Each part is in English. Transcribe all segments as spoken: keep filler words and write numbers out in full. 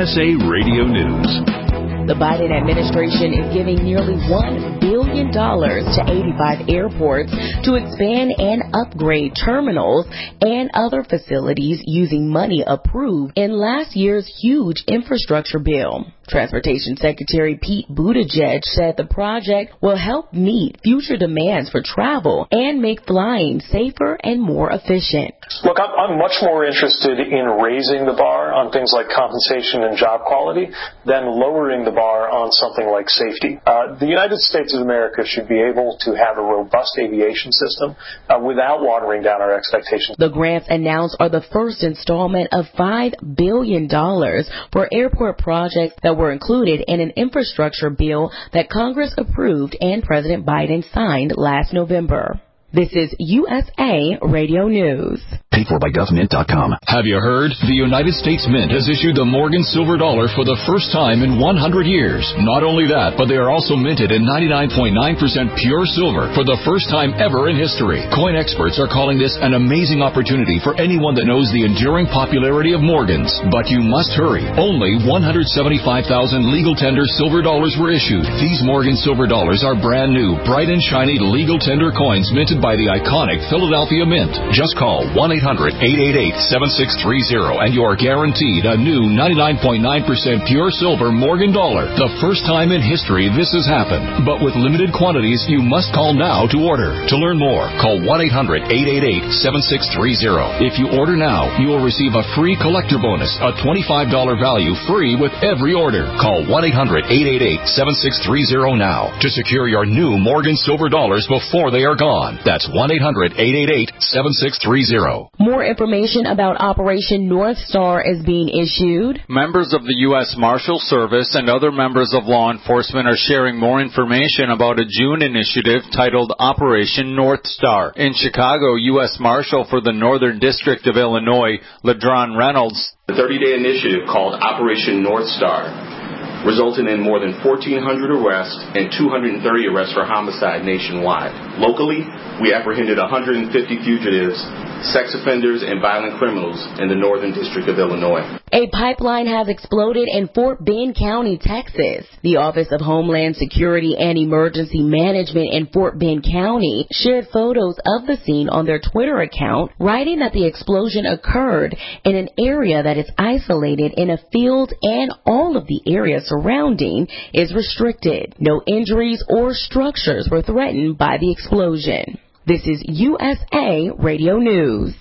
S A Radio News. The Biden administration is giving nearly one billion dollars to eighty-five airports to expand and upgrade terminals and other facilities using money approved in last year's huge infrastructure bill. Transportation Secretary Pete Buttigieg said the project will help meet future demands for travel and make flying safer and more efficient. Look, I'm, I'm much more interested in raising the bar on things like compensation and job quality than lowering the bar on something like safety. Uh, the United States of America should be able to have a robust aviation system uh, without watering down our expectations. The grants announced are the first installment of five billion dollars for airport projects that were included in an infrastructure bill that Congress approved and President Biden signed last November. This is U S A Radio News. Paid for by GovMint dot com. Have you heard? The United States Mint has issued the Morgan Silver Dollar for the first time in one hundred years. Not only that, but they are also minted in ninety-nine point nine percent pure silver for the first time ever in history. Coin experts are calling this an amazing opportunity for anyone that knows the enduring popularity of Morgans. But you must hurry. Only one hundred seventy-five thousand legal tender silver dollars were issued. These Morgan Silver Dollars are brand new, bright and shiny legal tender coins minted by the iconic Philadelphia Mint. Just call one eight hundred eight eight eight seven six three zero and you are guaranteed a new ninety-nine point nine percent pure silver Morgan dollar. The first time in history this has happened. But with limited quantities, you must call now to order. To learn more, call one eight hundred eight eight eight seven six three zero. If you order now, you will receive a free collector bonus, a twenty-five dollars value free with every order. Call one eight hundred eight eight eight seven six three zero now to secure your new Morgan Silver Dollars before they are gone. That's one eight hundred eight eight eight seven six three zero. More information about Operation North Star is being issued. Members of the U S Marshal Service and other members of law enforcement are sharing more information about a June initiative titled Operation North Star. In Chicago, U S Marshal for the Northern District of Illinois, LaDron Reynolds, the thirty-day initiative called Operation North Star resulted in more than fourteen hundred arrests and two hundred thirty arrests for homicide nationwide. Locally, we apprehended one hundred fifty fugitives, sex offenders, and violent criminals in the Northern District of Illinois. A pipeline has exploded in Fort Bend County, Texas. The Office of Homeland Security and Emergency Management in Fort Bend County shared photos of the scene on their Twitter account, writing that the explosion occurred in an area that is isolated in a field and all of the area surrounding is restricted. No injuries or structures were threatened by the explosion. This is U S A Radio News.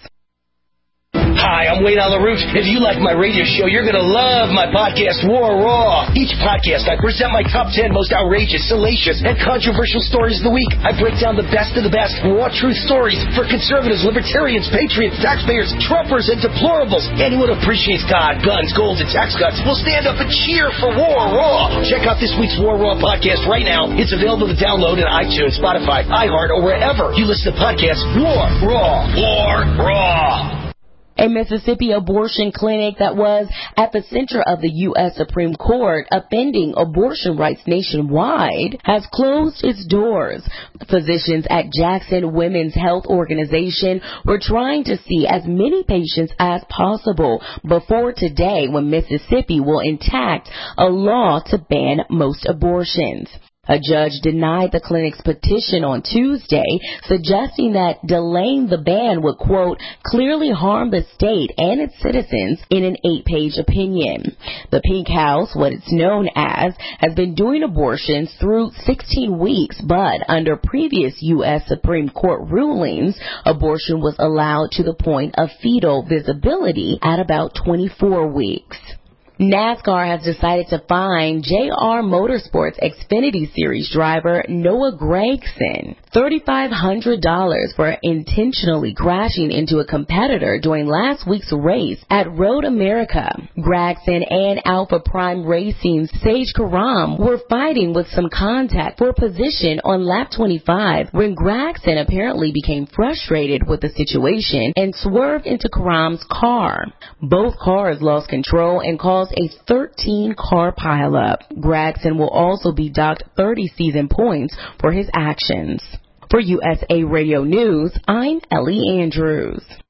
Hi, I'm Wayne LaRouche. If you like my radio show, you're going to love my podcast, War Raw. Each podcast, I present my top ten most outrageous, salacious, and controversial stories of the week. I break down the best of the best raw truth stories for conservatives, libertarians, patriots, taxpayers, Trumpers, and deplorables. Anyone who appreciates God, guns, gold, and tax cuts will stand up and cheer for War Raw. Check out this week's War Raw podcast right now. It's available to download in iTunes, Spotify, iHeart, or wherever you listen to podcasts. War Raw. War Raw. A Mississippi abortion clinic that was at the center of the U S Supreme Court upending abortion rights nationwide has closed its doors. Physicians at Jackson Women's Health Organization were trying to see as many patients as possible before today, when Mississippi will enact a law to ban most abortions. A judge denied the clinic's petition on Tuesday, suggesting that delaying the ban would, quote, clearly harm the state and its citizens in an eight-page opinion. The Pink House, what it's known as, has been doing abortions through sixteen weeks, but under previous U S Supreme Court rulings, abortion was allowed to the point of fetal visibility at about twenty-four weeks. NASCAR has decided to fine J R Motorsports Xfinity Series driver Noah Gragson three thousand five hundred dollars for intentionally crashing into a competitor during last week's race at Road America. Gragson and Alpha Prime Racing's Sage Karam were fighting with some contact for position on lap twenty-five when Gragson apparently became frustrated with the situation and swerved into Karam's car. Both cars lost control and caused a thirteen car pileup. Gragson will also be docked thirty season points for his actions. For U S A Radio News, I'm Ellie Andrews.